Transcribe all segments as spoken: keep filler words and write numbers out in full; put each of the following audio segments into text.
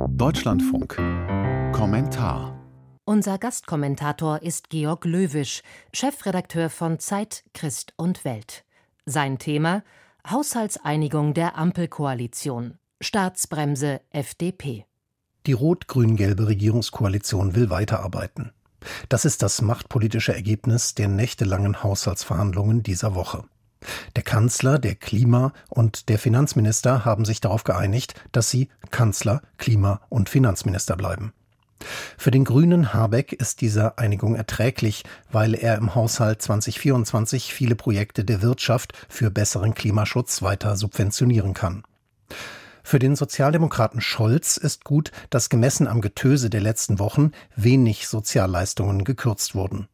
Deutschlandfunk. Kommentar. Unser Gastkommentator ist Georg Löwisch, Chefredakteur von Zeit, Christ und Welt. Sein Thema: Haushaltseinigung der Ampelkoalition. Staatsbremse F D P. Die rot-grün-gelbe Regierungskoalition will weiterarbeiten. Das ist das machtpolitische Ergebnis der nächtelangen Haushaltsverhandlungen dieser Woche. Der Kanzler, der Klima- und der Finanzminister haben sich darauf geeinigt, dass sie Kanzler, Klima- und Finanzminister bleiben. Für den Grünen Habeck ist diese Einigung erträglich, weil er im Haushalt zwanzig vierundzwanzig viele Projekte der Wirtschaft für besseren Klimaschutz weiter subventionieren kann. Für den Sozialdemokraten Scholz ist gut, dass gemessen am Getöse der letzten Wochen wenig Sozialleistungen gekürzt wurden.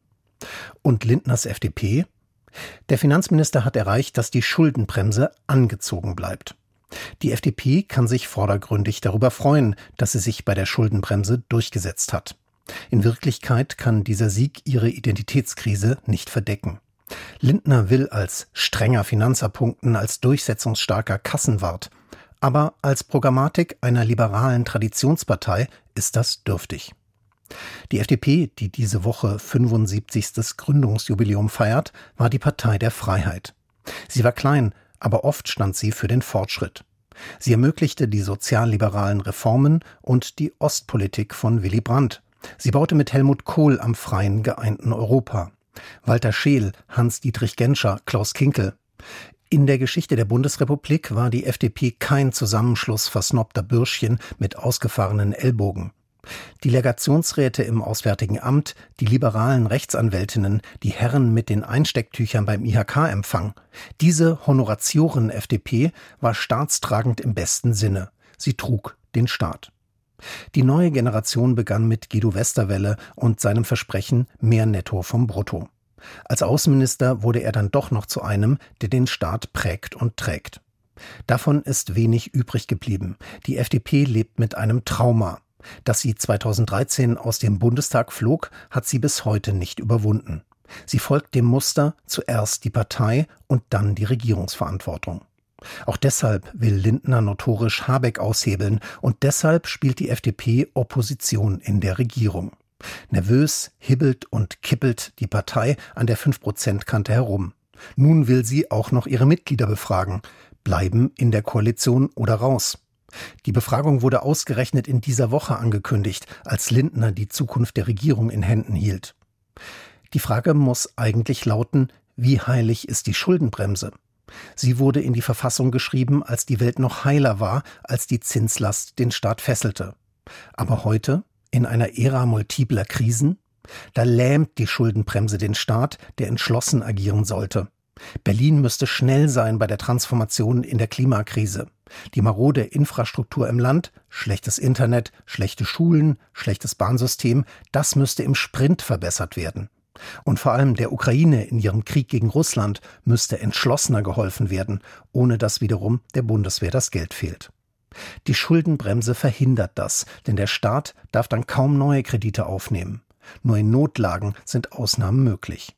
Und Lindners F D P? Der Finanzminister hat erreicht, dass die Schuldenbremse angezogen bleibt. Die F D P kann sich vordergründig darüber freuen, dass sie sich bei der Schuldenbremse durchgesetzt hat. In Wirklichkeit kann dieser Sieg ihre Identitätskrise nicht verdecken. Lindner will als strenger Finanzer punkten, als durchsetzungsstarker Kassenwart. Aber als Programmatik einer liberalen Traditionspartei ist das dürftig. Die F D P, die diese Woche fünfundsiebzigstes Gründungsjubiläum feiert, war die Partei der Freiheit. Sie war klein, aber oft stand sie für den Fortschritt. Sie ermöglichte die sozialliberalen Reformen und die Ostpolitik von Willy Brandt. Sie baute mit Helmut Kohl am freien, geeinten Europa. Walter Scheel, Hans-Dietrich Genscher, Klaus Kinkel. In der Geschichte der Bundesrepublik war die F D P kein Zusammenschluss versnobter Bürschchen mit ausgefahrenen Ellbogen. Die Legationsräte im Auswärtigen Amt, die liberalen Rechtsanwältinnen, die Herren mit den Einstecktüchern beim I H K-Empfang. Diese Honoratioren-F D P war staatstragend im besten Sinne. Sie trug den Staat. Die neue Generation begann mit Guido Westerwelle und seinem Versprechen mehr Netto vom Brutto. Als Außenminister wurde er dann doch noch zu einem, der den Staat prägt und trägt. Davon ist wenig übrig geblieben. Die F D P lebt mit einem Trauma. Dass sie zweitausenddreizehn aus dem Bundestag flog, hat sie bis heute nicht überwunden. Sie folgt dem Muster: zuerst die Partei und dann die Regierungsverantwortung. Auch deshalb will Lindner notorisch Habeck aushebeln und deshalb spielt die F D P Opposition in der Regierung. Nervös hibbelt und kippelt die Partei an der fünf Prozent Kante herum. Nun will sie auch noch ihre Mitglieder befragen. Bleiben in der Koalition oder raus? Die Befragung wurde ausgerechnet in dieser Woche angekündigt, als Lindner die Zukunft der Regierung in Händen hielt. Die Frage muss eigentlich lauten: Wie heilig ist die Schuldenbremse? Sie wurde in die Verfassung geschrieben, als die Welt noch heiler war, als die Zinslast den Staat fesselte. Aber heute, in einer Ära multipler Krisen, da lähmt die Schuldenbremse den Staat, der entschlossen agieren sollte. Berlin müsste schnell sein bei der Transformation in der Klimakrise. Die marode Infrastruktur im Land, schlechtes Internet, schlechte Schulen, schlechtes Bahnsystem, das müsste im Sprint verbessert werden. Und vor allem der Ukraine in ihrem Krieg gegen Russland müsste entschlossener geholfen werden, ohne dass wiederum der Bundeswehr das Geld fehlt. Die Schuldenbremse verhindert das, denn der Staat darf dann kaum neue Kredite aufnehmen. Nur in Notlagen sind Ausnahmen möglich.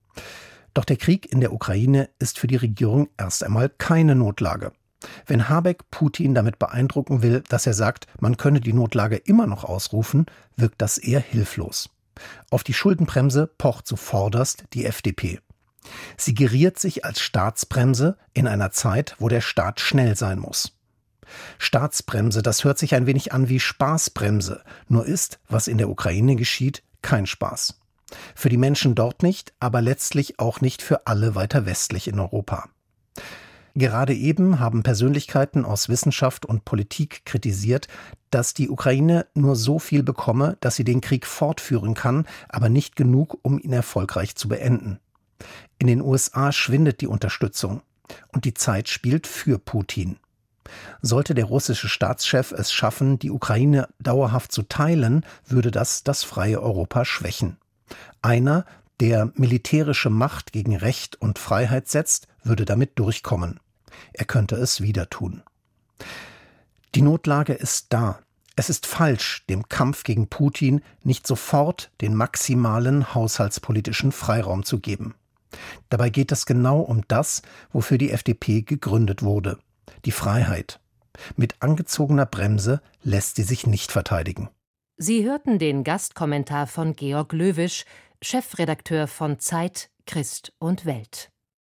Doch der Krieg in der Ukraine ist für die Regierung erst einmal keine Notlage. Wenn Habeck Putin damit beeindrucken will, dass er sagt, man könne die Notlage immer noch ausrufen, wirkt das eher hilflos. Auf die Schuldenbremse pocht zuvorderst die F D P. Sie geriert sich als Staatsbremse in einer Zeit, wo der Staat schnell sein muss. Staatsbremse, das hört sich ein wenig an wie Spaßbremse, nur ist, was in der Ukraine geschieht, kein Spaß. Für die Menschen dort nicht, aber letztlich auch nicht für alle weiter westlich in Europa. Gerade eben haben Persönlichkeiten aus Wissenschaft und Politik kritisiert, dass die Ukraine nur so viel bekomme, dass sie den Krieg fortführen kann, aber nicht genug, um ihn erfolgreich zu beenden. In den U S A schwindet die Unterstützung und die Zeit spielt für Putin. Sollte der russische Staatschef es schaffen, die Ukraine dauerhaft zu teilen, würde das das freie Europa schwächen. Einer, der militärische Macht gegen Recht und Freiheit setzt, würde damit durchkommen. Er könnte es wieder tun. Die Notlage ist da. Es ist falsch, dem Kampf gegen Putin nicht sofort den maximalen haushaltspolitischen Freiraum zu geben. Dabei geht es genau um das, wofür die F D P gegründet wurde: die Freiheit. Mit angezogener Bremse lässt sie sich nicht verteidigen. Sie hörten den Gastkommentar von Georg Löwisch, Chefredakteur von Zeit, Christ und Welt.